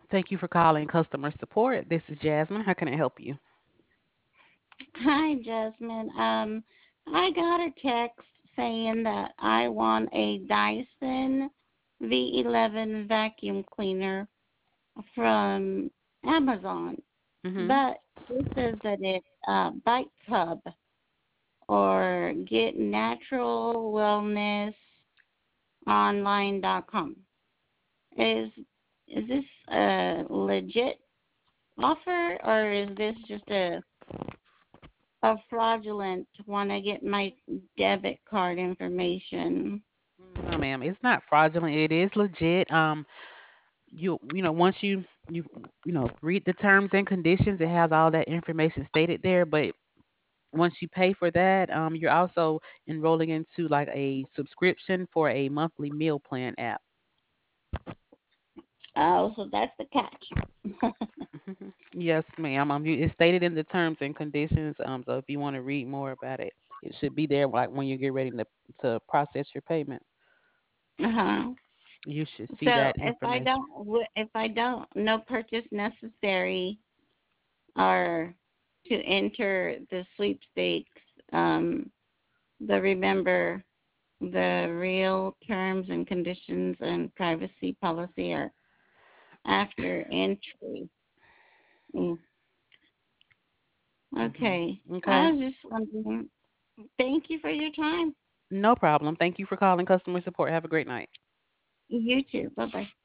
Thank you for calling customer support. This is Jasmine. How can I help you? Hi, Jasmine. I got a text saying that I want a Dyson V11 vacuum cleaner from Amazon, Mhm. but it says that it's Bite Hub or Get Natural Wellness Online.com. Is is this a legit offer or is this just a fraudulent when I get my debit card information? No, ma'am. It's not fraudulent. It is legit. Once you read the terms and conditions, it has all that information stated there. But once you pay for that, you're also enrolling into like a subscription for a monthly meal plan app. Oh, so that's the catch. Yes, ma'am. It's stated in the terms and conditions. So if you want to read more about it, it should be there. Like when you get ready to process your payment, Uh-huh. you should see So that information. if I don't, no purchase necessary, or to enter the sweepstakes, um, the remember the real terms and conditions and privacy policy are after entry. Mm, okay. I Okay. was just wondering. Thank you for your time. No problem. Thank you for calling customer support. Have a great night. You too. Bye bye.